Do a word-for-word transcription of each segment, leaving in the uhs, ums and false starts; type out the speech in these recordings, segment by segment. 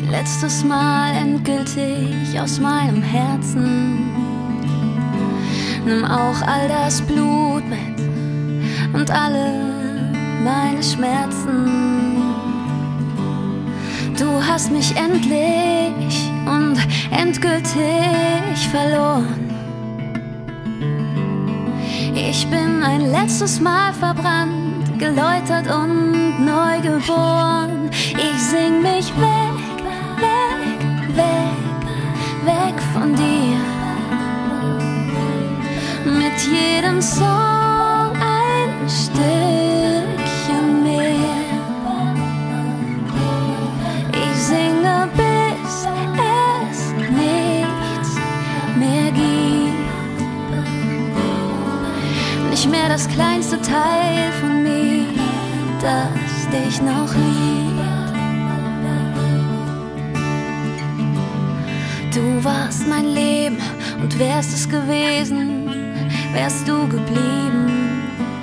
letztes Mal endgültig aus meinem Herzen. Nimm auch all das Blut mit und alle meine Schmerzen. Du hast mich endlich und endgültig verloren. Ich bin ein letztes Mal verbrannt, geläutert und neu geboren. Ich sing mich weg, weg, weg, weg von dir. Mit jedem Song ein Stückchen mehr. Ich singe, bis es nichts mehr gibt. Nicht mehr das kleinste Teil von mir, das dich noch liebt. Du warst mein Leben und wärst es gewesen, wärst du geblieben.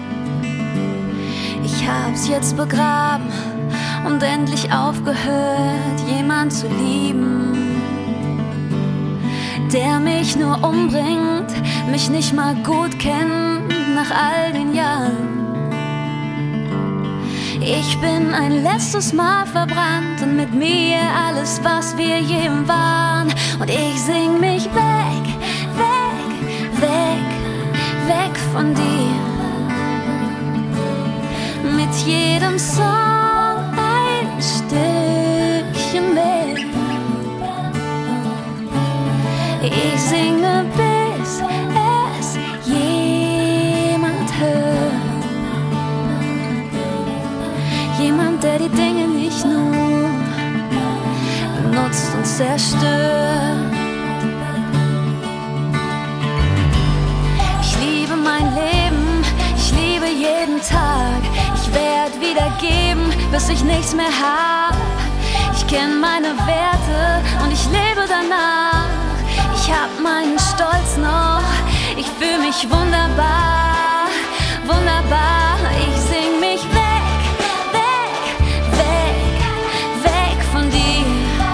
Ich hab's jetzt begraben und endlich aufgehört, jemand zu lieben, der mich nur umbringt, mich nicht mal gut kennt nach all den Jahren. Ich bin ein letztes Mal verbrannt und mit mir alles, was wir je waren. Und ich sing mich weg, weg, weg, weg von dir. Mit jedem Song ein Stückchen mehr. Ich singe, bis es jemand hört. Jemand, der die Dinge nicht nur benutzt und zerstört. Ich liebe mein Leben, ich liebe jeden Tag. Ich werd wieder geben, bis ich nichts mehr hab. Ich kenn meine Werte und ich lebe danach. Ich hab meinen Stolz noch, ich fühl mich wunderbar, wunderbar. Ich sing mich weg, weg, weg, weg von dir.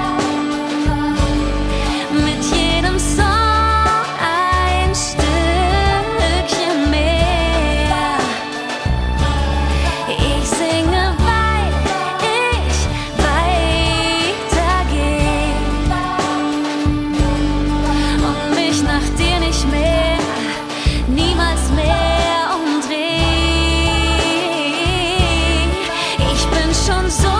Mit jedem Song ein Stückchen mehr. Ich singe, weil ich weitergehe und mich nach dir nicht mehr, niemals mehr umdreh. Ich bin schon so